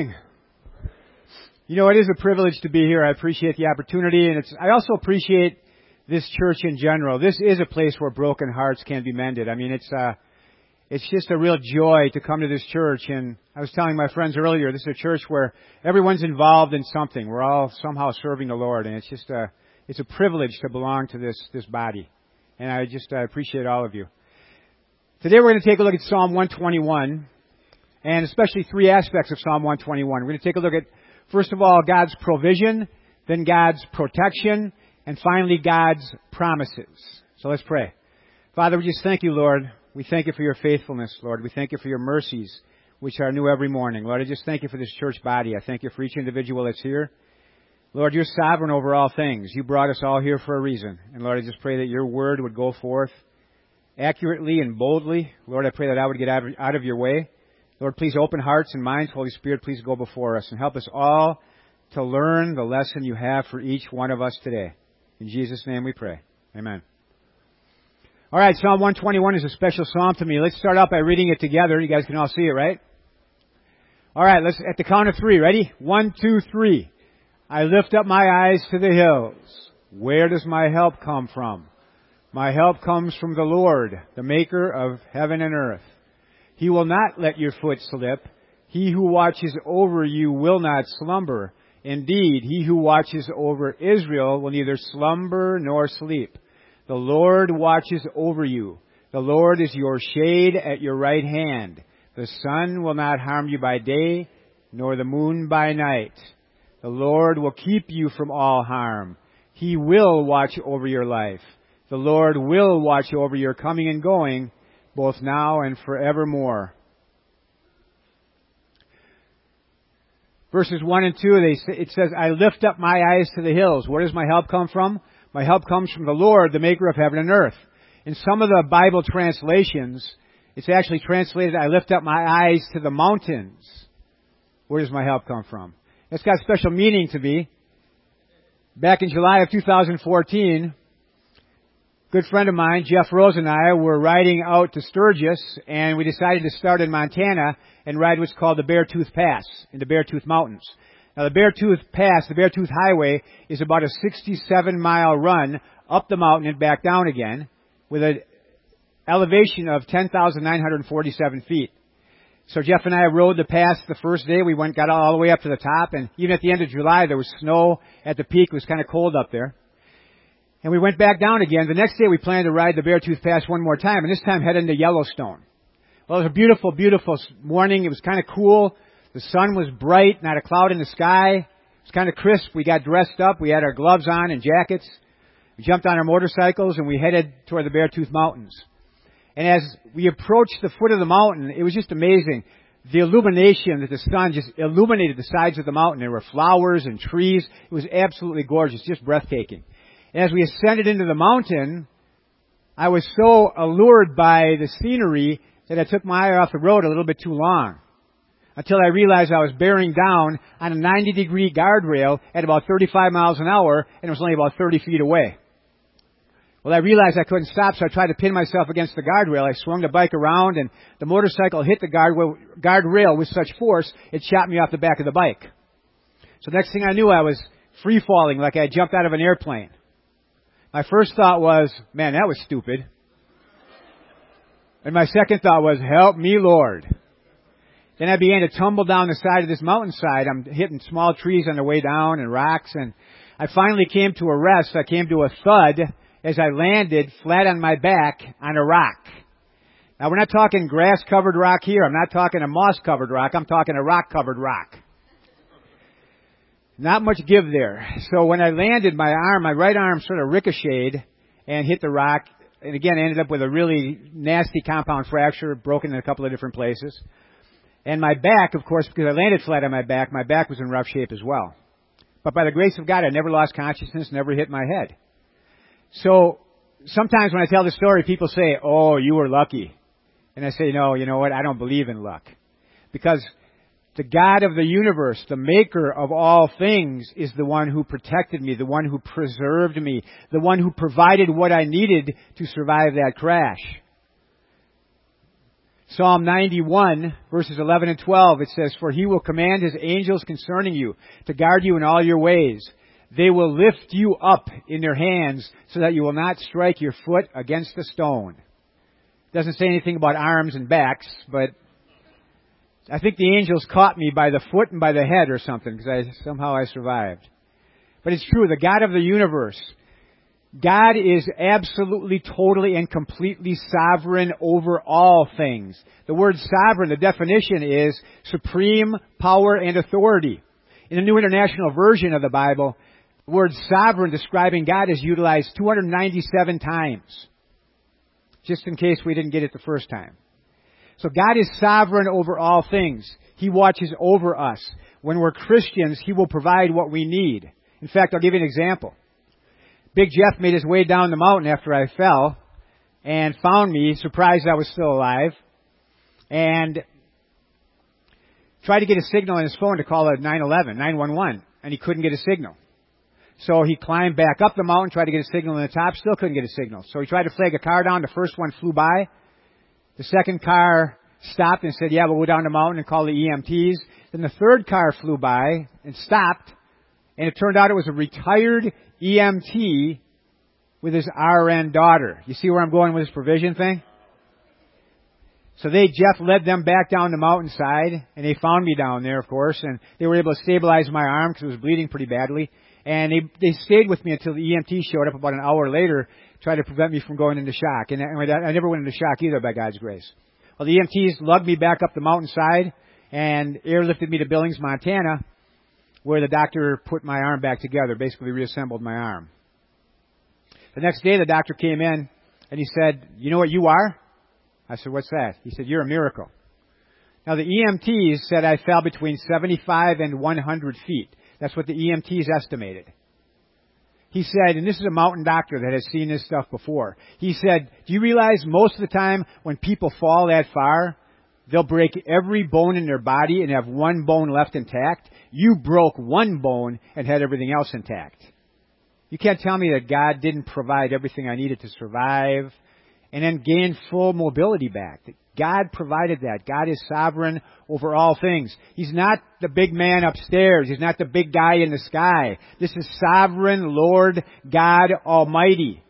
You know, it is a privilege to be here. I appreciate the opportunity, and I also appreciate this church in general. This is a place where broken hearts can be mended. I mean, it's just a real joy to come to this church. And I was telling my friends earlier, this is a church where everyone's involved in something. We're all somehow serving the Lord, and it's a privilege to belong to this body. And I appreciate all of you. Today we're going to take a look at Psalm 121, and especially three aspects of Psalm 121. We're going to take a look at, first of all, God's provision, then God's protection, and finally God's promises. So let's pray. Father, we just thank you, Lord. We thank you for your faithfulness, Lord. We thank you for your mercies, which are new every morning. Lord, I just thank you for this church body. I thank you for each individual that's here. Lord, you're sovereign over all things. You brought us all here for a reason. And Lord, I just pray that your word would go forth accurately and boldly. Lord, I pray that I would get out of your way. Lord, please open hearts and minds. Holy Spirit, please go before us and help us all to learn the lesson you have for each one of us today. In Jesus' name we pray. Amen. All right, Psalm 121 is a special psalm to me. Let's start out by reading it together. You guys can all see it, right? All right, let's at the count of three. Ready? 1, 2, 3. I lift up my eyes to the hills. Where does my help come from? My help comes from the Lord, the maker of heaven and earth. He will not let your foot slip. He who watches over you will not slumber. Indeed, he who watches over Israel will neither slumber nor sleep. The Lord watches over you. The Lord is your shade at your right hand. The sun will not harm you by day, nor the moon by night. The Lord will keep you from all harm. He will watch over your life. The Lord will watch over your coming and going, both now and forevermore. Verses 1 and 2, it says, I lift up my eyes to the hills. Where does my help come from? My help comes from the Lord, the maker of heaven and earth. In some of the Bible translations, it's actually translated, I lift up my eyes to the mountains. Where does my help come from? It's got special meaning to me. Back in July of 2014, a good friend of mine, Jeff Rose, and I were riding out to Sturgis, and we decided to start in Montana and ride what's called the Beartooth Pass in the Beartooth Mountains. Now, the Beartooth Pass, the Beartooth Highway, is about a 67-mile run up the mountain and back down again with an elevation of 10,947 feet. So Jeff and I rode the pass the first day. We got all the way up to the top, and even at the end of July, there was snow at the peak. It was kind of cold up there. And we went back down again. The next day we planned to ride the Beartooth Pass one more time, and this time head into Yellowstone. Well, it was a beautiful, beautiful morning. It was kind of cool. The sun was bright, not a cloud in the sky. It was kind of crisp. We got dressed up. We had our gloves on and jackets. We jumped on our motorcycles, and we headed toward the Beartooth Mountains. And as we approached the foot of the mountain, it was just amazing. The illumination that the sun just illuminated the sides of the mountain. There were flowers and trees. It was absolutely gorgeous, just breathtaking. And as we ascended into the mountain, I was so allured by the scenery that I took my eye off the road a little bit too long, until I realized I was bearing down on a 90-degree guardrail at about 35 miles an hour, and it was only about 30 feet away. Well, I realized I couldn't stop, so I tried to pin myself against the guardrail. I swung the bike around, and the motorcycle hit the guardrail with such force, it shot me off the back of the bike. So next thing I knew, I was free-falling like I had jumped out of an airplane. My first thought was, man, that was stupid. And my second thought was, help me, Lord. Then I began to tumble down the side of this mountainside. I'm hitting small trees on the way down and rocks, and I finally came to a rest. I came to a thud as I landed flat on my back on a rock. Now, we're not talking grass-covered rock here. I'm not talking a moss-covered rock. I'm talking a rock-covered rock. Not much give there. So when I landed, my right arm sort of ricocheted and hit the rock. And again, I ended up with a really nasty compound fracture, broken in a couple of different places. And my back, of course, because I landed flat on my back was in rough shape as well. But by the grace of God, I never lost consciousness, never hit my head. So sometimes when I tell the story, people say, oh, you were lucky. And I say, no, you know what? I don't believe in luck. Because the God of the universe, the maker of all things, is the one who protected me, the one who preserved me, the one who provided what I needed to survive that crash. Psalm 91, verses 11 and 12, it says, "For he will command his angels concerning you to guard you in all your ways. They will lift you up in their hands so that you will not strike your foot against a stone." It doesn't say anything about arms and backs, but I think the angels caught me by the foot and by the head or something, because somehow I survived. But it's true, the God of the universe, God is absolutely, totally, and completely sovereign over all things. The word sovereign, the definition is supreme power and authority. In the New International Version of the Bible, the word sovereign describing God is utilized 297 times. Just in case we didn't get it the first time. So God is sovereign over all things. He watches over us. When we're Christians, He will provide what we need. In fact, I'll give you an example. Big Jeff made his way down the mountain after I fell and found me, surprised I was still alive, and tried to get a signal on his phone to call a 911, and he couldn't get a signal. So he climbed back up the mountain, tried to get a signal on the top, still couldn't get a signal. So he tried to flag a car down. The first one flew by. The second car stopped and said, "Yeah, we'll go down the mountain and call the EMTs." Then the third car flew by and stopped, and it turned out it was a retired EMT with his RN daughter. You see where I'm going with this provision thing? So Jeff led them back down the mountainside, and they found me down there, of course, and they were able to stabilize my arm because it was bleeding pretty badly. And they stayed with me until the EMT showed up about an hour later, tried to prevent me from going into shock. And I never went into shock either, by God's grace. Well, the EMTs lugged me back up the mountainside and airlifted me to Billings, Montana, where the doctor put my arm back together, basically reassembled my arm. The next day, the doctor came in and he said, "You know what you are?" I said, "What's that?" He said, "You're a miracle." Now, the EMTs said I fell between 75 and 100 feet. That's what the EMTs estimated. He said, and this is a mountain doctor that has seen this stuff before. He said, "Do you realize most of the time when people fall that far, they'll break every bone in their body and have one bone left intact? You broke one bone and had everything else intact. You can't tell me that God didn't provide everything I needed to survive and then gain full mobility back. God provided that. God is sovereign over all things. He's not the big man upstairs. He's not the big guy in the sky. This is sovereign Lord God Almighty.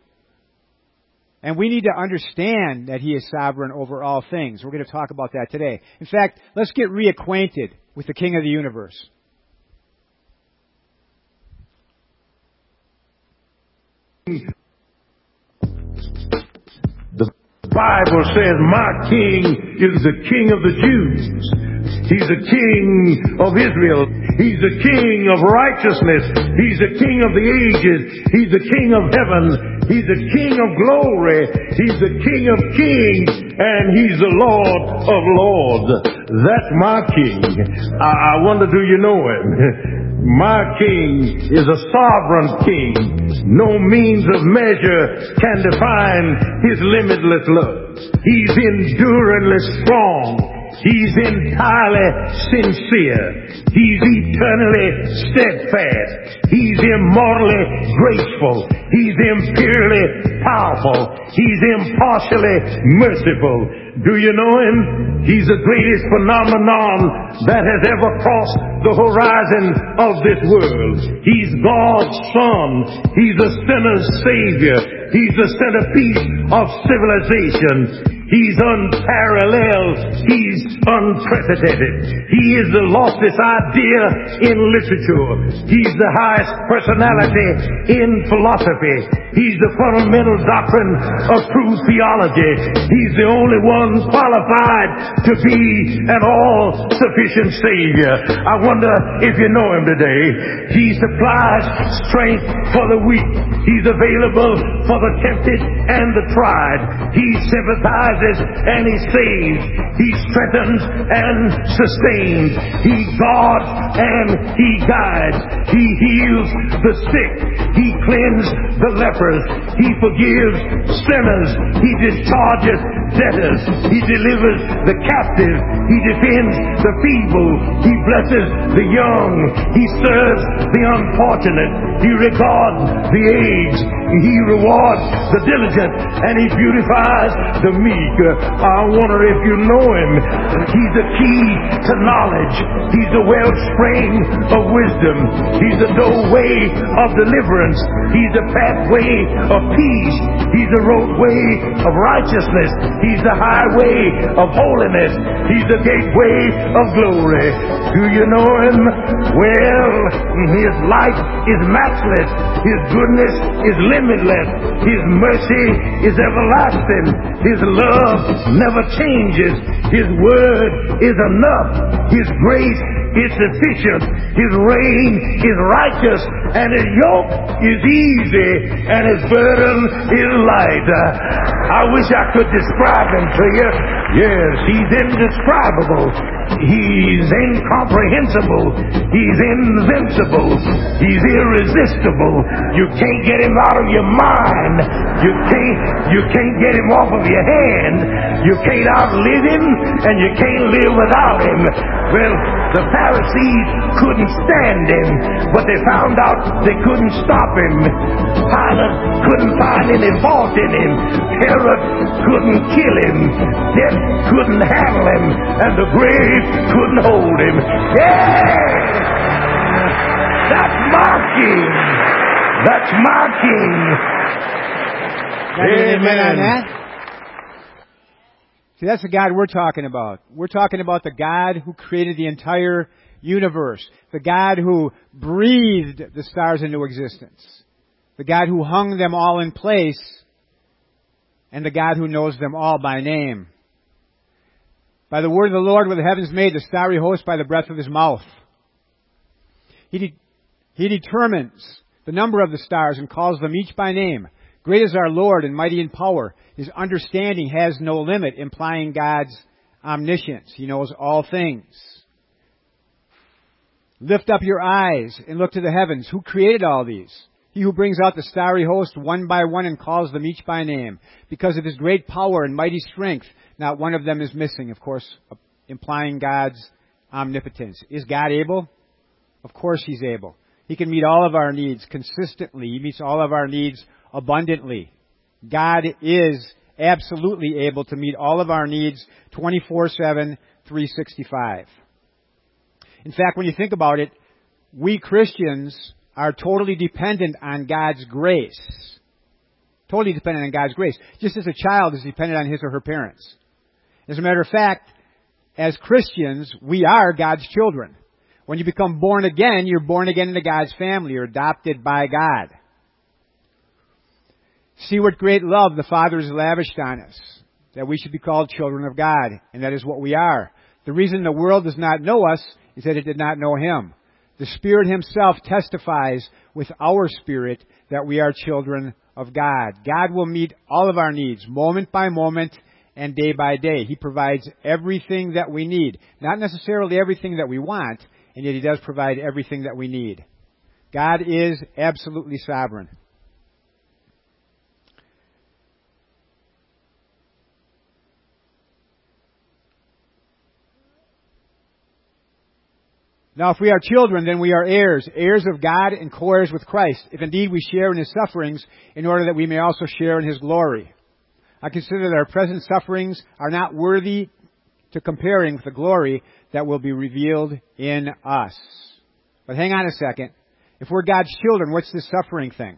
And we need to understand that He is sovereign over all things. We're going to talk about that today. In fact, let's get reacquainted with the King of the universe. The Bible says, "My King is the King of the Jews. He's the King of Israel. He's the King of righteousness. He's the King of the ages. He's the King of heaven. He's the King of glory. He's the King of kings. And He's the Lord of lords." That's my King. I wonder, do you know Him? My King is a sovereign King. No means of measure can define His limitless love. He's enduringly strong. He's entirely sincere. He's eternally steadfast. He's immortally graceful. He's imperially powerful. He's impartially merciful. Do you know Him? He's the greatest phenomenon that has ever crossed the horizon of this world. He's God's Son. He's the sinner's Savior. He's the centerpiece of civilization. He's unparalleled. He's unprecedented. He is the loftiest idea in literature. He's the highest personality in philosophy. He's the fundamental doctrine of true theology. He's the only one qualified to be an all-sufficient Savior. I wonder if you know Him today. He supplies strength for the weak. He's available for the tempted and the tried. He sympathizes and He saves. He strengthens and sustains. He guards and He guides. He heals the sick. He cleanse the lepers. He forgives sinners. He discharges debtors. He delivers the captive. He defends the feeble. He blesses the young. He serves the unfortunate. He regards the aged. He rewards the diligent. And He beautifies the meek. I wonder if you know Him. He's the key to knowledge. He's the wellspring of wisdom. He's the doorway of deliverance. He's the pathway of peace. He's the roadway of righteousness. He's the highway of holiness. He's the gateway of glory. Do you know Him? Well, His life is matchless. His goodness is limitless. His mercy is everlasting. His love never changes. His word is enough. His grace is sufficient. His reign is righteous, and His yoke is easy, and His burden is light. I wish I could describe Him to you. Yes, He's indescribable. He's incomprehensible. He's invincible. He's irresistible. You can't get Him out of your mind. You can't get Him off of your hand. You can't outlive Him, and you can't live without Him. Well, the Pharisees couldn't stand Him, but they found out they couldn't stop Him. Pilate couldn't find any fault in Him. Herod couldn't kill Him. Death couldn't handle Him, and the grave couldn't hold Him. Yeah! That's my King. That's my King. Amen on that? See, that's the God we're talking about. We're talking about the God who created the entire universe. The God who breathed the stars into existence. The God who hung them all in place. And the God who knows them all by name. By the word of the Lord were the heavens made, the starry host by the breath of His mouth. He determines the number of the stars and calls them each by name. Great is our Lord and mighty in power. His understanding has no limit, implying God's omniscience. He knows all things. Lift up your eyes and look to the heavens. Who created all these? He who brings out the starry host one by one and calls them each by name. Because of His great power and mighty strength, not one of them is missing, of course, implying God's omnipotence. Is God able? Of course He's able. He can meet all of our needs consistently. He meets all of our needs abundantly. God is absolutely able to meet all of our needs 24/7, 365. In fact, when you think about it, we Christians are totally dependent on God's grace. Totally dependent on God's grace. Just as a child is dependent on his or her parents. As a matter of fact, as Christians, we are God's children. When you become born again, you're born again into God's family. You're adopted by God. See what great love the Father has lavished on us, that we should be called children of God, and that is what we are. The reason the world does not know us is that it did not know Him. The Spirit Himself testifies with our spirit that we are children of God. God will meet all of our needs, moment by moment and day by day. He provides everything that we need. Not necessarily everything that we want, and yet He does provide everything that we need. God is absolutely sovereign. Now, if we are children, then we are heirs, heirs of God and co-heirs with Christ, if indeed we share in His sufferings, in order that we may also share in His glory. I consider that our present sufferings are not worthy to comparing with the glory that will be revealed in us. But hang on a second. If we're God's children, what's this suffering thing?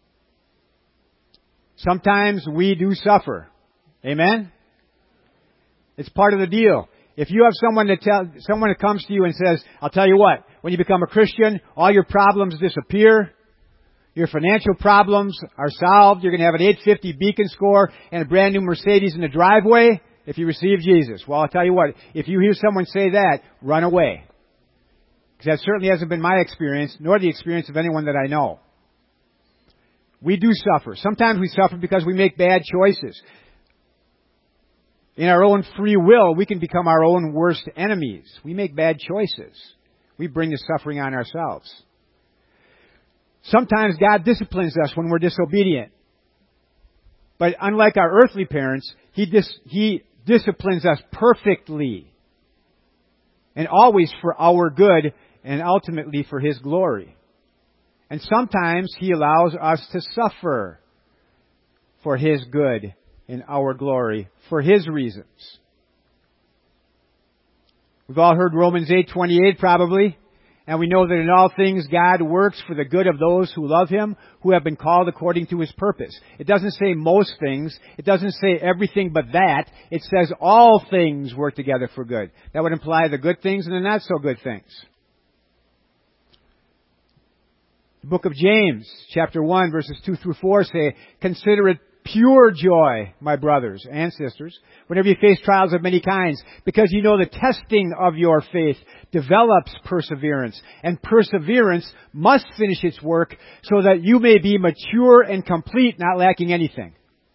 Sometimes we do suffer. Amen? It's part of the deal. If you have someone that comes to you and says, I'll tell you what, when you become a Christian, all your problems disappear. Your financial problems are solved. You're going to have an 850 Beacon score and a brand new Mercedes in the driveway if you receive Jesus. Well, I'll tell you what, if you hear someone say that, run away. Because that certainly hasn't been my experience, nor the experience of anyone that I know. We do suffer. Sometimes we suffer because we make bad choices. In our own free will, we can become our own worst enemies. We make bad choices. We bring the suffering on ourselves. Sometimes God disciplines us when we're disobedient. But unlike our earthly parents, He disciplines us perfectly. And always for our good and ultimately for His glory. And sometimes He allows us to suffer for His good and our glory, for His reasons. We've all heard Romans 8:28 probably. And we know that in all things God works for the good of those who love Him, who have been called according to His purpose. It doesn't say most things. It doesn't say everything but that. It says all things work together for good. That would imply the good things and the not so good things. The book of James, chapter 1, verses 2 through 4 say, "Consider it pure joy, my brothers and sisters, whenever you face trials of many kinds, because you know the testing of your faith develops perseverance, and perseverance must finish its work so that you may be mature and complete, not lacking anything."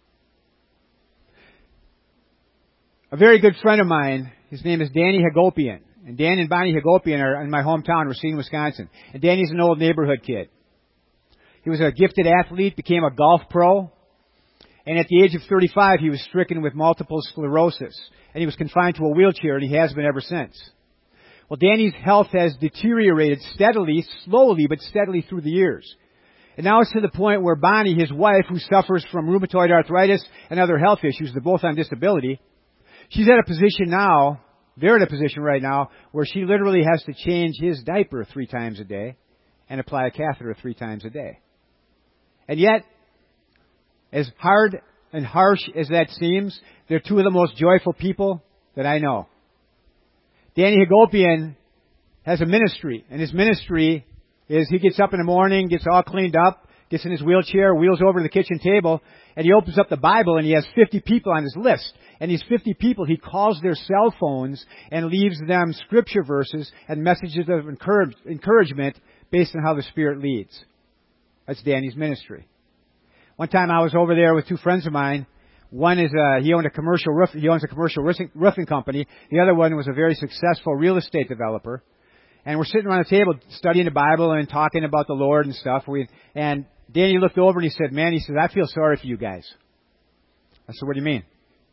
A very good friend of mine, his name is Danny Hagopian, and Dan and Bonnie Hagopian are in my hometown, Racine, Wisconsin, and Danny's an old neighborhood kid. He was a gifted athlete, became a golf pro, and at the age of 35, he was stricken with multiple sclerosis. And he was confined to a wheelchair, and he has been ever since. Well, Danny's health has deteriorated steadily, slowly, but steadily through the years. And now it's to the point where Bonnie, his wife, who suffers from rheumatoid arthritis and other health issues, they're both on disability, she's at a position now, they're in a position right now, where she literally has to change his diaper 3 times a day and apply a catheter 3 times a day. And yet, as hard and harsh as that seems, they're 2 of the most joyful people that I know. Danny Hagopian has a ministry, and his ministry is he gets up in the morning, gets all cleaned up, gets in his wheelchair, wheels over to the kitchen table, and he opens up the Bible, and he has 50 people on his list. And these 50 people, he calls their cell phones and leaves them scripture verses and messages of encouragement based on how the Spirit leads. That's Danny's ministry. One time I was over there with 2 friends of mine. One is he owns a commercial roofing company. The other one was a very successful real estate developer. And we're sitting around the table studying the Bible and talking about the Lord and stuff. And Danny looked over and he said, "Man," he said, "I feel sorry for you guys." I said, "What do you mean?"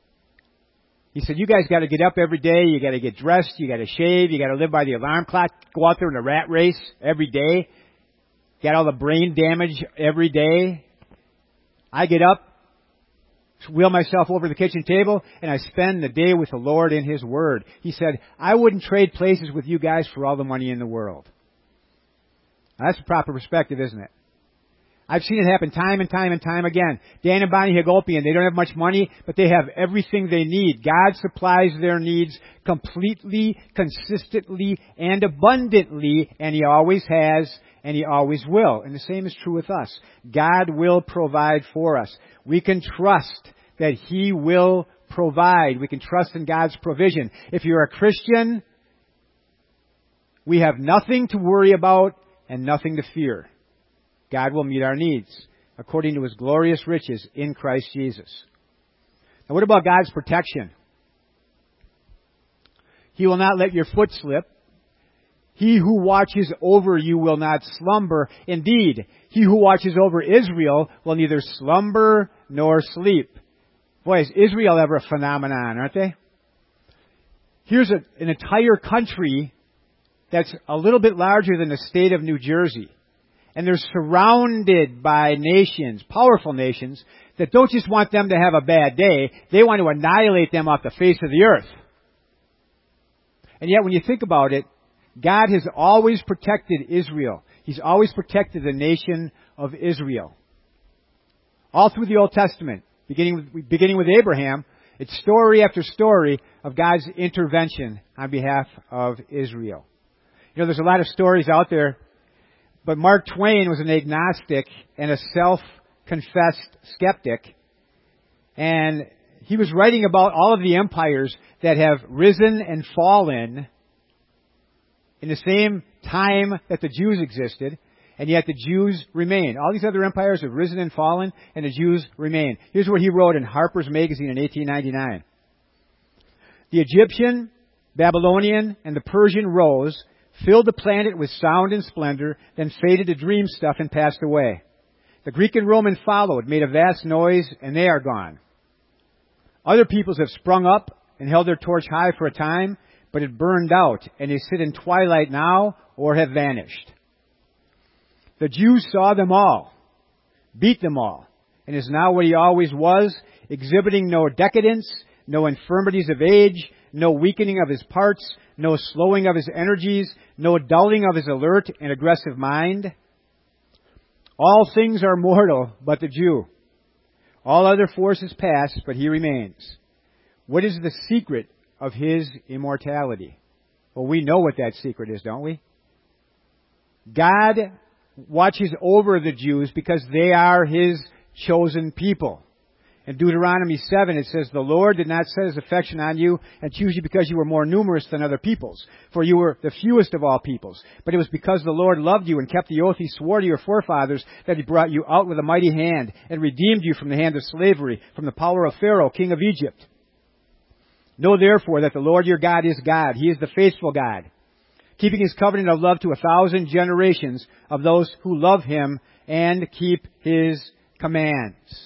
He said, "You guys got to get up every day. You got to get dressed. You got to shave. You got to live by the alarm clock. Go out there in a rat race every day. Got all the brain damage every day. I get up, wheel myself over to the kitchen table, and I spend the day with the Lord in His Word." He said, "I wouldn't trade places with you guys for all the money in the world." Now, that's the proper perspective, isn't it? I've seen it happen time and time and time again. Dan and Bonnie Hagopian, they don't have much money, but they have everything they need. God supplies their needs completely, consistently, and abundantly, and He always has, and He always will. And the same is true with us. God will provide for us. We can trust that He will provide. We can trust in God's provision. If you're a Christian, we have nothing to worry about and nothing to fear. God will meet our needs according to His glorious riches in Christ Jesus. Now, what about God's protection? He will not let your foot slip. He who watches over you will not slumber. Indeed, He who watches over Israel will neither slumber nor sleep. Boy, is Israel ever a phenomenon, aren't they? Here's an entire country that's a little bit larger than the state of New Jersey. And they're surrounded by nations, powerful nations, that don't just want them to have a bad day. They want to annihilate them off the face of the earth. And yet when you think about it, God has always protected Israel. He's always protected the nation of Israel. All through the Old Testament, beginning with Abraham, it's story after story of God's intervention on behalf of Israel. You know, there's a lot of stories out there, but Mark Twain was an agnostic and a self-confessed skeptic. And he was writing about all of the empires that have risen and fallen in the same time that the Jews existed, and yet the Jews remain. All these other empires have risen and fallen, and the Jews remain. Here's what he wrote in Harper's Magazine in 1899. The Egyptian, Babylonian, and the Persian rose, filled the planet with sound and splendor, then faded to dream stuff and passed away. The Greek and Roman followed, made a vast noise, and they are gone. Other peoples have sprung up and held their torch high for a time, but it burned out, and they sit in twilight now or have vanished. The Jews saw them all, beat them all, and is now what he always was, exhibiting no decadence, no infirmities of age, no weakening of his parts, no slowing of his energies, no dulling of his alert and aggressive mind. All things are mortal but the Jew. All other forces pass, but he remains. What is the secret of his immortality? Well, we know what that secret is, don't we? God watches over the Jews because they are his chosen people. In Deuteronomy 7, it says, "The Lord did not set his affection on you and choose you because you were more numerous than other peoples, for you were the fewest of all peoples. But it was because the Lord loved you and kept the oath he swore to your forefathers that he brought you out with a mighty hand and redeemed you from the hand of slavery, from the power of Pharaoh, king of Egypt. Know therefore that the Lord your God is God. He is the faithful God, keeping his covenant of love to 1,000 generations of those who love him and keep his commands."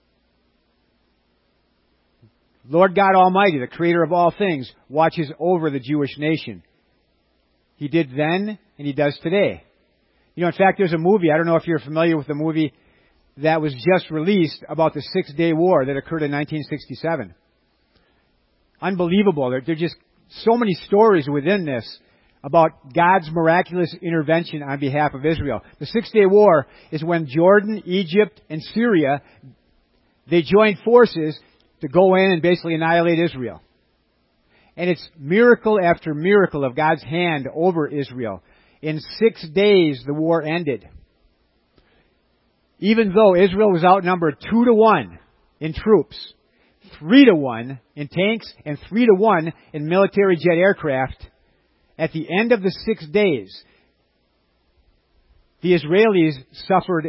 Lord God Almighty, the creator of all things, watches over the Jewish nation. He did then, and he does today. You know, in fact, there's a movie, I don't know if you're familiar with the movie that was just released about the Six-Day War that occurred in 1967. Unbelievable. There are just so many stories within this about God's miraculous intervention on behalf of Israel. The Six-Day War is when Jordan, Egypt, and Syria, they joined forces to go in and basically annihilate Israel. And it's miracle after miracle of God's hand over Israel. In 6 days, the war ended. Even though Israel was outnumbered 2-1 in troops, 3-1 in tanks, and 3-1 in military jet aircraft, at the end of the 6 days, the Israelis suffered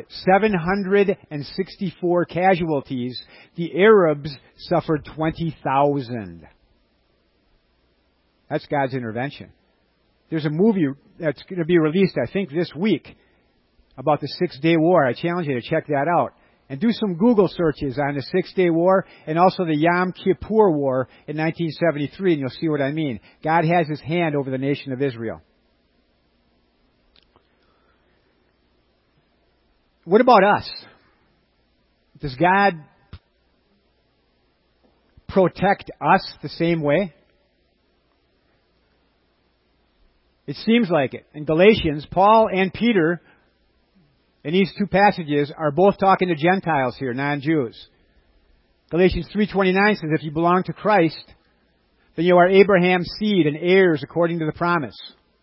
764 casualties. The Arabs suffered 20,000. That's God's intervention. There's a movie that's going to be released, I think, this week about the Six-Day War. I challenge you to check that out. And do some Google searches on the Six-Day War and also the Yom Kippur War in 1973, and you'll see what I mean. God has his hand over the nation of Israel. What about us? Does God protect us the same way? It seems like it. In Galatians, Paul and Peter, in these two passages, are both talking to Gentiles here, non-Jews. Galatians 3:29 says, "If you belong to Christ, then you are Abraham's seed and heirs according to the promise."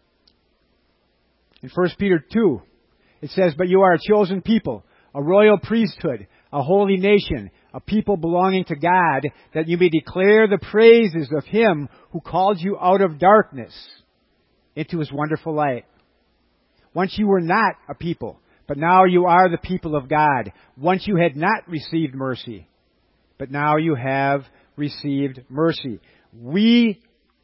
In 1 Peter 2, it says, "But you are a chosen people, a royal priesthood, a holy nation, a people belonging to God, that you may declare the praises of him who called you out of darkness into his wonderful light. Once you were not a people, but now you are the people of God. Once you had not received mercy, but now you have received mercy." We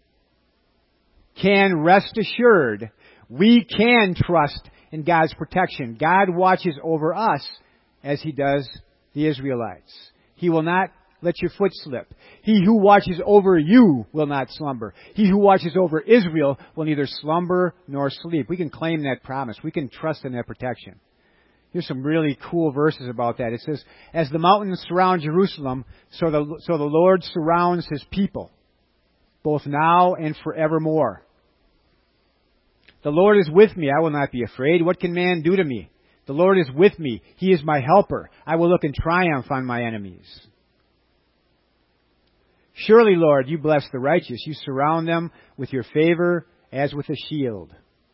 can rest assured, we can trust in God's protection. God watches over us as he does the Israelites. He will not let your foot slip. He who watches over you will not slumber. He who watches over Israel will neither slumber nor sleep. We can claim that promise. We can trust in that protection. Here's some really cool verses about that. It says, "As the mountains surround Jerusalem, so the Lord surrounds his people, both now and forevermore. The Lord is with me. I will not be afraid. What can man do to me? The Lord is with me. He is my helper. I will look in triumph on my enemies. Surely, Lord, you bless the righteous. You surround them with your favor as with a shield.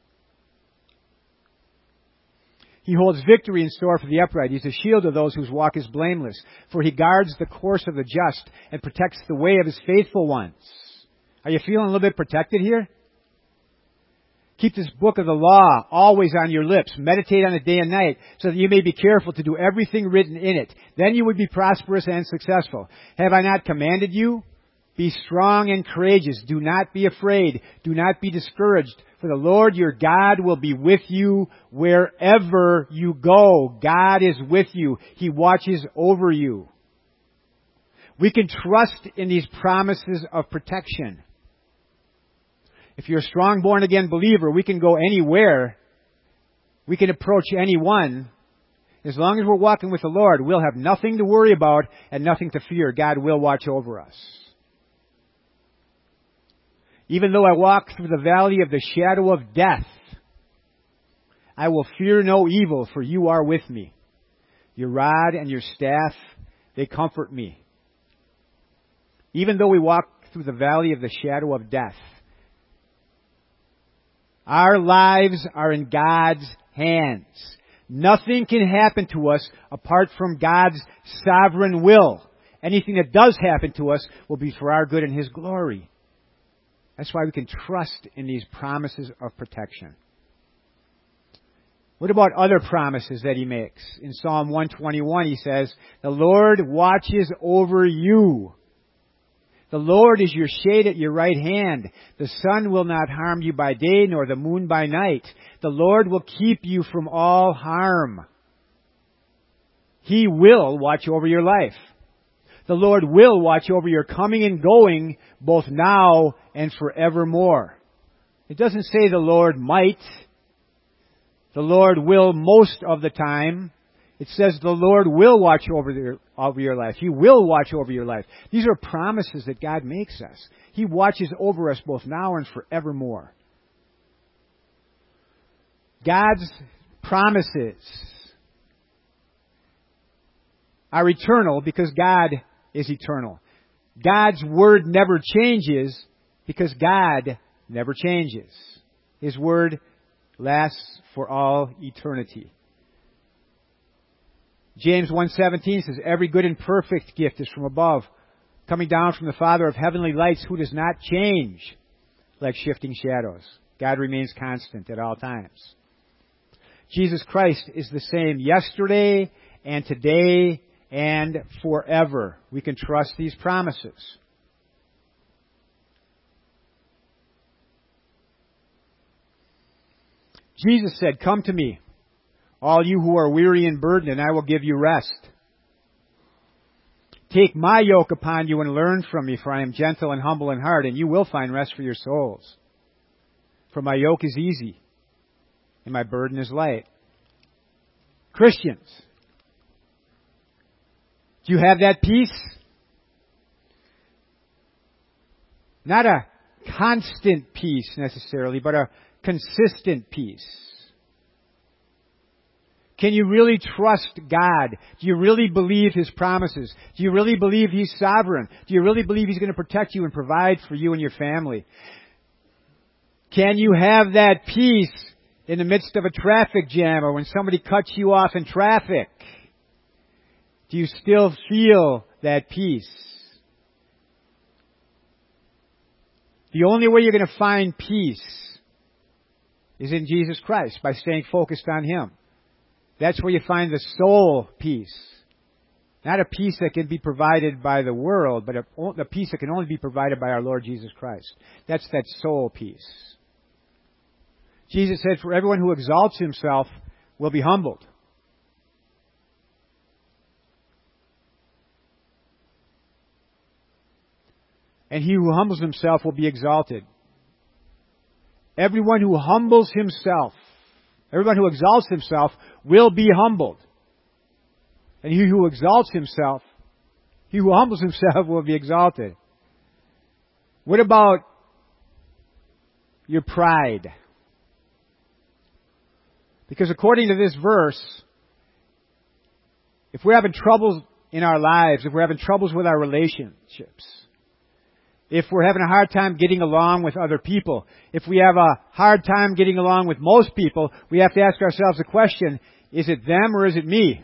He holds victory in store for the upright. He's a shield of those whose walk is blameless. For he guards the course of the just and protects the way of his faithful ones." Are you feeling a little bit protected here? "Keep this book of the law always on your lips. Meditate on it day and night, so that you may be careful to do everything written in it. Then you would be prosperous and successful. Have I not commanded you? Be strong and courageous. Do not be afraid. Do not be discouraged. For the Lord your God will be with you wherever you go. God is with you. He watches over you. We can trust in these promises of protection. If you're a strong born-again believer, we can go anywhere. We can approach anyone. As long as we're walking with the Lord, we'll have nothing to worry about and nothing to fear. God will watch over us. Even though I walk through the valley of the shadow of death, I will fear no evil, for you are with me. Your rod and your staff, they comfort me. Even though we walk through the valley of the shadow of death, our lives are in God's hands. Nothing can happen to us apart from God's sovereign will. Anything that does happen to us will be for our good and His glory. That's why we can trust in these promises of protection. What about other promises that He makes? In Psalm 121, He says, the Lord watches over you. The Lord is your shade at your right hand. The sun will not harm you by day, nor the moon by night. The Lord will keep you from all harm. He will watch over your life. The Lord will watch over your coming and going, both now and forevermore. It doesn't say the Lord might. The Lord will most of the time. It says the Lord will watch over your life. He will watch over your life. These are promises that God makes us. He watches over us both now and forevermore. God's promises are eternal because God is eternal. God's Word never changes because God never changes. His Word lasts for all eternity. James 1:17 says, every good and perfect gift is from above, coming down from the Father of heavenly lights, who does not change like shifting shadows. God remains constant at all times. Jesus Christ is the same yesterday and today and forever. We can trust these promises. Jesus said, come to me, all you who are weary and burdened, and I will give you rest. Take my yoke upon you and learn from me, for I am gentle and humble in heart, and you will find rest for your souls. For my yoke is easy, and my burden is light. Christians, do you have that peace? Not a constant peace necessarily, but a consistent peace. Can you really trust God? Do you really believe His promises? Do you really believe He's sovereign? Do you really believe He's going to protect you and provide for you and your family? Can you have that peace in the midst of a traffic jam or when somebody cuts you off in traffic? Do you still feel that peace? The only way you're going to find peace is in Jesus Christ, by staying focused on Him. That's where you find the soul peace. Not a peace that can be provided by the world, but a peace that can only be provided by our Lord Jesus Christ. That's that soul peace. Jesus said, for everyone who exalts himself will be humbled. And he who humbles himself will be exalted. Everyone who humbles himself, everyone who exalts himself will be humbled. And he who exalts himself, he who humbles himself will be exalted. What about your pride? Because according to this verse, if we're having troubles in our lives, if we're having troubles with our relationships, if we're having a hard time getting along with other people, if we have a hard time getting along with most people, we have to ask ourselves the question, is it them or is it me?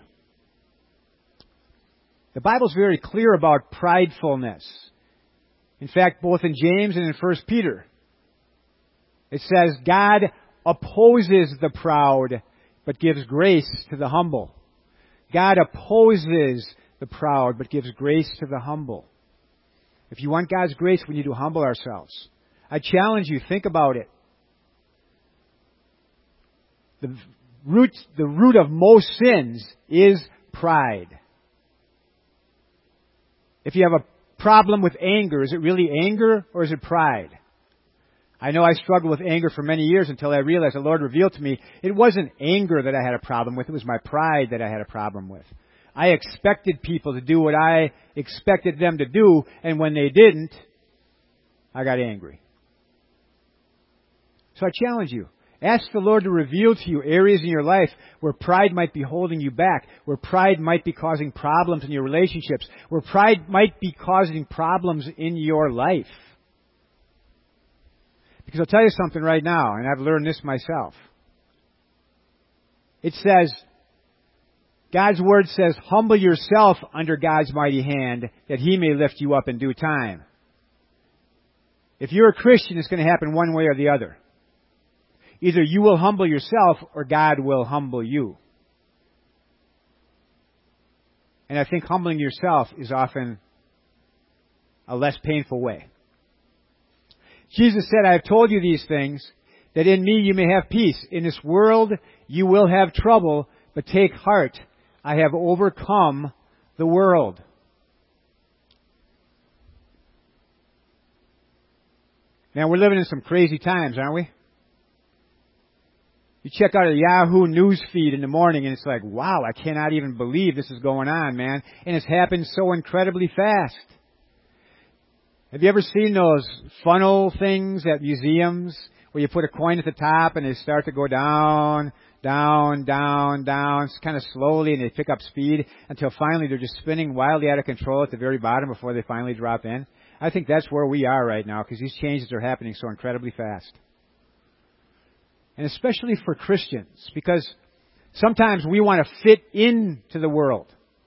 The Bible's very clear about pridefulness. In fact, both in James and in 1 Peter, it says, God opposes the proud, but gives grace to the humble. God opposes the proud, but gives grace to the humble. If you want God's grace, we need to humble ourselves. I challenge you, think about it. The root of most sins is pride. If you have a problem with anger, is it really anger or is it pride? I know I struggled with anger for many years until I realized the Lord revealed to me it wasn't anger that I had a problem with, it was my pride that I had a problem with. I expected people to do what I expected them to do, and when they didn't, I got angry. So I challenge you. Ask the Lord to reveal to you areas in your life where pride might be holding you back, where pride might be causing problems in your relationships, where pride might be causing problems in your life. Because I'll tell you something right now, and I've learned this myself. It says, God's Word says, humble yourself under God's mighty hand that He may lift you up in due time. If you're a Christian, it's going to happen one way or the other. Either you will humble yourself or God will humble you. And I think humbling yourself is often a less painful way. Jesus said, I have told you these things, that in me you may have peace. In this world you will have trouble, but take heart. I have overcome the world. Man, we're living in some crazy times, aren't we? You check out a Yahoo news feed in the morning and it's like, wow, I cannot even believe this is going on, man. And it's happened so incredibly fast. Have you ever seen those funnel things at museums where you put a coin at the top and they start to go down, down, down, down, kind of slowly, and they pick up speed until finally they're just spinning wildly out of control at the very bottom before they finally drop in? I think that's where we are right now because these changes are happening so incredibly fast. And especially for Christians, because sometimes we want to fit into the world.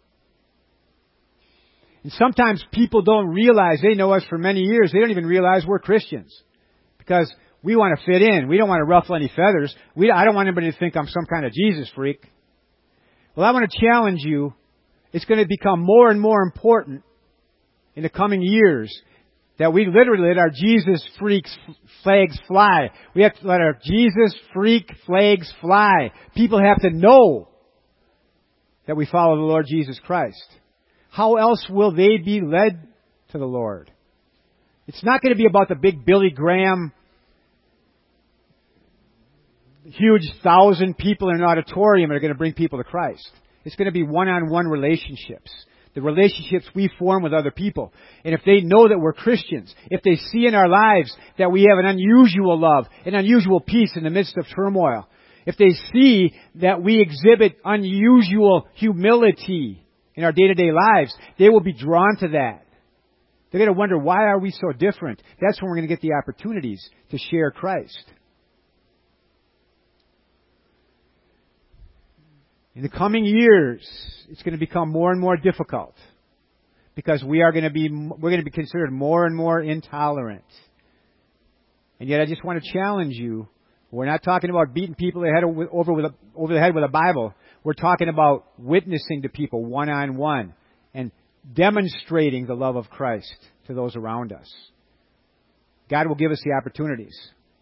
And sometimes people don't realize, they know us for many years, they don't even realize we're Christians. Because we want to fit in. We don't want to ruffle any feathers. I don't want anybody to think I'm some kind of Jesus freak. Well, I want to challenge you. It's going to become more and more important in the coming years that we literally let our Jesus freaks flags fly. We have to let our Jesus freak flags fly. People have to know that we follow the Lord Jesus Christ. How else will they be led to the Lord? It's not going to be about the big Billy Graham, huge 1,000 people in an auditorium that are going to bring people to Christ. It's going to be one-on-one relationships. The relationships we form with other people. And if they know that we're Christians, if they see in our lives that we have an unusual love, an unusual peace in the midst of turmoil, if they see that we exhibit unusual humility in our day-to-day lives, they will be drawn to that. They're going to wonder, why are we so different? That's when we're going to get the opportunities to share Christ. In the coming years, it's going to become more and more difficult because we're going to be considered more and more intolerant. And yet I just want to challenge you. We're not talking about beating people over the head with a Bible. We're talking about witnessing to people one-on-one and demonstrating the love of Christ to those around us. God will give us the opportunities.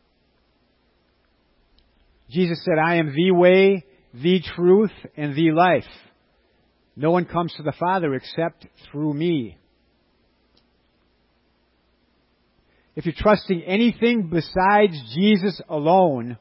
Jesus said, I am the way, the truth, and the life. No one comes to the Father except through me. If you're trusting anything besides Jesus alone,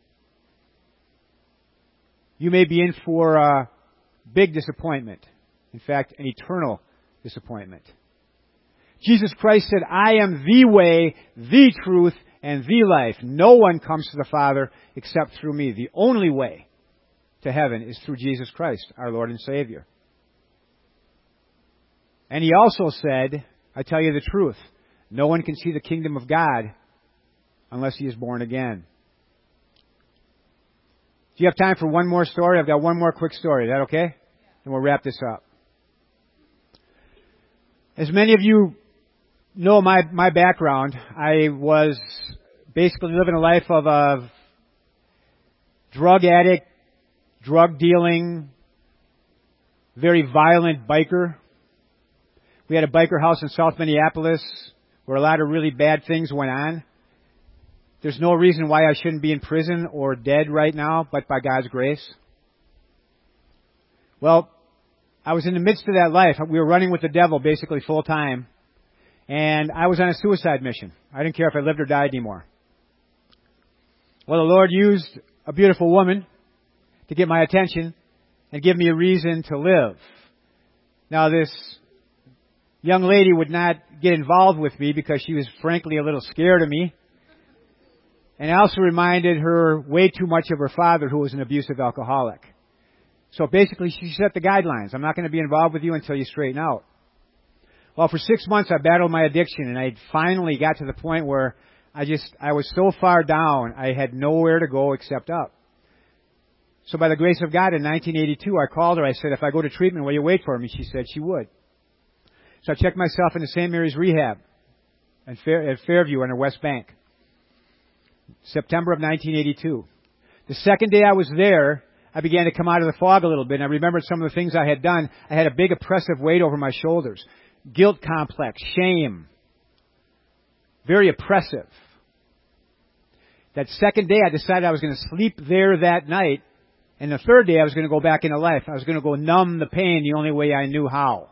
you may be in for a big disappointment. In fact, an eternal disappointment. Jesus Christ said, I am the way, the truth, and the life. No one comes to the Father except through me. The only way to heaven is through Jesus Christ, our Lord and Savior. And He also said, I tell you the truth, no one can see the kingdom of God unless he is born again. Do you have time for one more story? I've got one more quick story. Is that okay? And we'll wrap this up. As many of you know my background, I was basically living a life of a drug addict, drug dealing, very violent biker. We had a biker house in South Minneapolis where a lot of really bad things went on. There's no reason why I shouldn't be in prison or dead right now, but by God's grace. Well, I was in the midst of that life. We were running with the devil basically full time. And I was on a suicide mission. I didn't care if I lived or died anymore. Well, the Lord used a beautiful woman to get my attention and give me a reason to live. Now, this young lady would not get involved with me because she was frankly a little scared of me. And I also reminded her way too much of her father, who was an abusive alcoholic. So basically, she set the guidelines. I'm not going to be involved with you until you straighten out. Well, for 6 months, I battled my addiction, and I finally got to the point where I was so far down, I had nowhere to go except up. So by the grace of God, in 1982, I called her. I said, if I go to treatment, will you wait for me? She said she would. So I checked myself into St. Mary's Rehab at Fairview on the West Bank. September of 1982. The second day I was there, I began to come out of the fog a little bit, and I remembered some of the things I had done. I had a big oppressive weight over my shoulders. Guilt complex, shame. Very oppressive. That second day I decided I was going to sleep there that night, and the third day I was going to go back into life. I was going to go numb the pain the only way I knew how.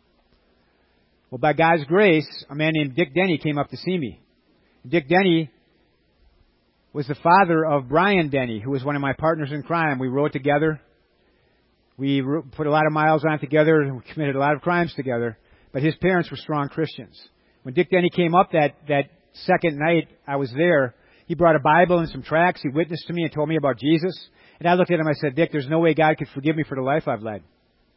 Well, by God's grace, a man named Dick Denny came up to see me. Dick Denny was the father of Brian Denny, who was one of my partners in crime. We rode together. We put a lot of miles on together, and we committed a lot of crimes together. But his parents were strong Christians. When Dick Denny came up that second night I was there, he brought a Bible and some tracts. He witnessed to me and told me about Jesus. And I looked at him, I said, Dick, there's no way God could forgive me for the life I've led.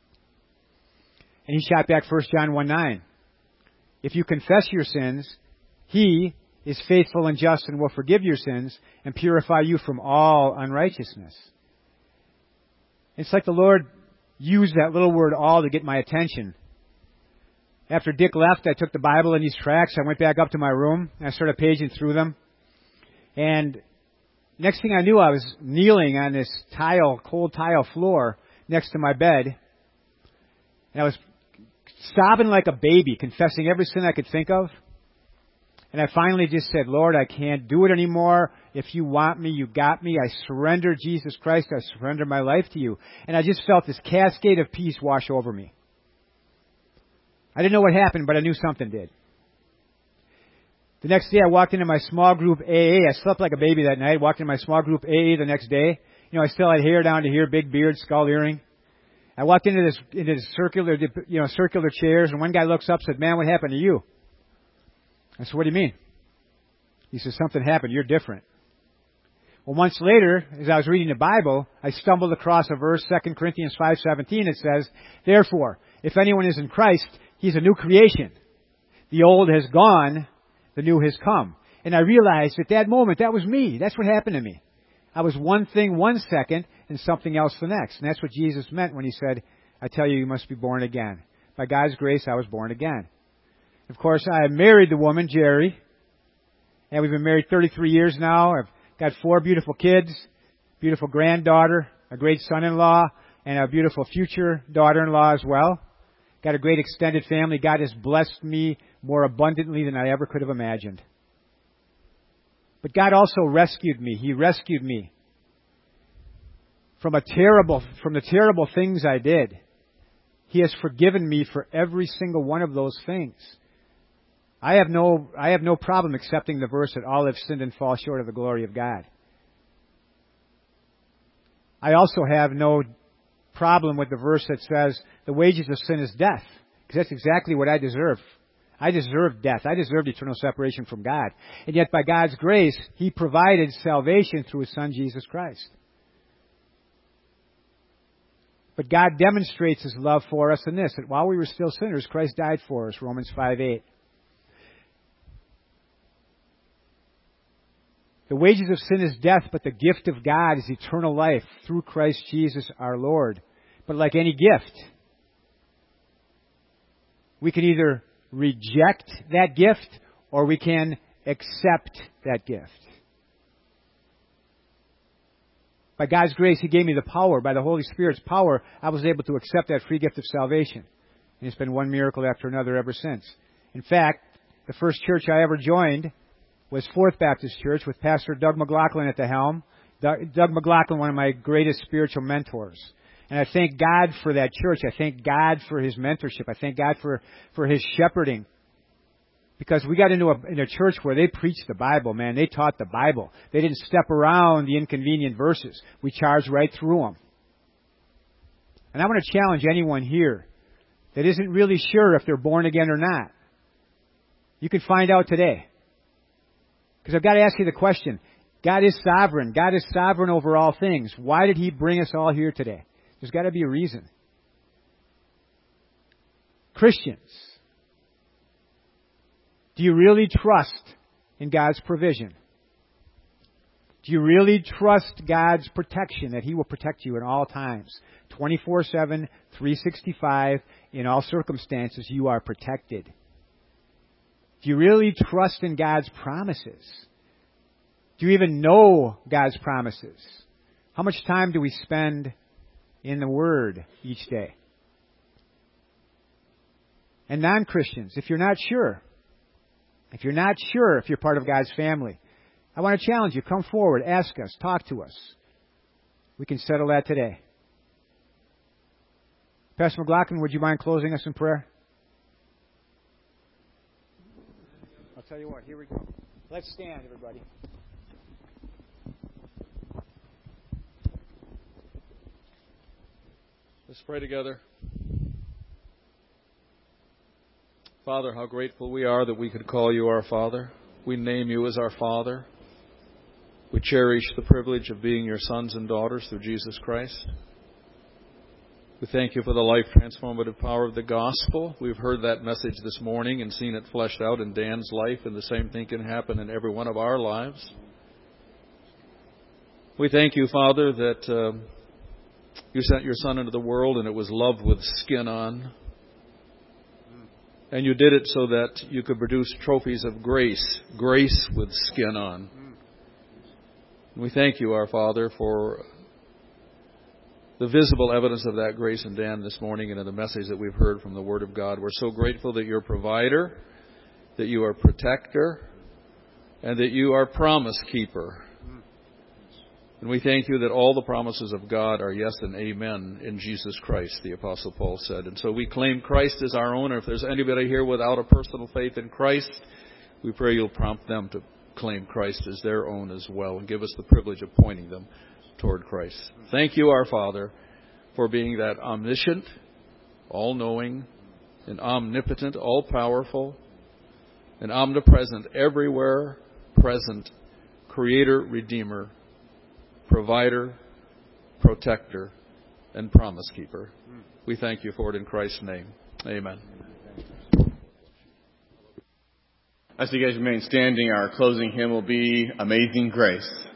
And he shot back 1 John 1:9. If you confess your sins, He is faithful and just and will forgive your sins and purify you from all unrighteousness. It's like the Lord used that little word all to get my attention. After Dick left, I took the Bible and these tracts. I went back up to my room and I started paging through them. And next thing I knew, I was kneeling on this cold tile floor next to my bed. And I was sobbing like a baby, confessing every sin I could think of. And I finally just said, Lord, I can't do it anymore. If you want me, you got me. I surrender Jesus Christ. I surrender my life to you. And I just felt this cascade of peace wash over me. I didn't know what happened, but I knew something did. The next day I walked into my small group AA. I slept like a baby that night. Walked into my small group AA the next day. I still had hair down to here, big beard, skull earring. I walked into this circular chairs, and one guy looks up and said, man, what happened to you? I said, what do you mean? He says, something happened. You're different. Well, months later, as I was reading the Bible, I stumbled across a verse, 2 Corinthians 5:17. It says, therefore, if anyone is in Christ, he's a new creation. The old has gone, the new has come. And I realized at that moment, that was me. That's what happened to me. I was one thing 1 second and something else the next. And that's what Jesus meant when He said, I tell you, you must be born again. By God's grace, I was born again. Of course, I married the woman, Jerry. And we've been married 33 years now. I've got 4 beautiful kids, beautiful granddaughter, a great son-in-law, and a beautiful future daughter-in-law as well. Got a great extended family. God has blessed me more abundantly than I ever could have imagined. But God also rescued me. He rescued me from the terrible things I did. He has forgiven me for every single one of those things. I have no problem accepting the verse that all have sinned and fall short of the glory of God. I also have no problem with the verse that says the wages of sin is death, because that's exactly what I deserve. I deserved death. I deserved eternal separation from God. And yet by God's grace, He provided salvation through His Son, Jesus Christ. But God demonstrates His love for us in this, that while we were still sinners, Christ died for us, Romans 5:8. The wages of sin is death, but the gift of God is eternal life through Christ Jesus our Lord. But like any gift, we can either reject that gift or we can accept that gift. By God's grace, He gave me the power. By the Holy Spirit's power, I was able to accept that free gift of salvation. And it's been one miracle after another ever since. In fact, the first church I ever joined was Fourth Baptist Church with Pastor Doug McLaughlin at the helm. Doug McLaughlin, one of my greatest spiritual mentors. And I thank God for that church. I thank God for His mentorship. I thank God for His shepherding. Because we got into in a church where they preached the Bible, man. They taught the Bible. They didn't step around the inconvenient verses. We charged right through them. And I want to challenge anyone here that isn't really sure if they're born again or not. You can find out today. Because I've got to ask you the question. God is sovereign. God is sovereign over all things. Why did He bring us all here today? There's got to be a reason. Christians, do you really trust in God's provision? Do you really trust God's protection, that He will protect you in all times? 24/7, 365, in all circumstances, you are protected. Do you really trust in God's promises? Do you even know God's promises? How much time do we spend in the Word each day? And non-Christians, if you're not sure if you're part of God's family, I want to challenge you. Come forward, ask us, talk to us. We can settle that today. Pastor McLaughlin, would you mind closing us in prayer? I'll tell you what, here we go. Let's stand, everybody. Let's pray together. Father, how grateful we are that we could call you our Father. We name you as our Father. We cherish the privilege of being your sons and daughters through Jesus Christ. We thank you for the life-transformative power of the gospel. We've heard that message this morning and seen it fleshed out in Dan's life, and the same thing can happen in every one of our lives. We thank you, Father, that you sent your Son into the world, and it was love with skin on. And you did it so that you could produce trophies of grace, grace with skin on. And we thank you, our Father, for the visible evidence of that grace in Dan this morning and in the message that we've heard from the Word of God. We're so grateful that you're provider, that you are protector, and that you are promise keeper. And we thank you that all the promises of God are yes and amen in Jesus Christ, the Apostle Paul said. And so we claim Christ as our owner. If there's anybody here without a personal faith in Christ, we pray you'll prompt them to claim Christ as their own as well and give us the privilege of pointing them toward Christ. Thank you, our Father, for being that omniscient, all-knowing, and omnipotent, all-powerful, and omnipresent, everywhere present, Creator, Redeemer, Provider, Protector, and Promise Keeper. We thank you for it in Christ's name. Amen. As you guys remain standing, our closing hymn will be Amazing Grace.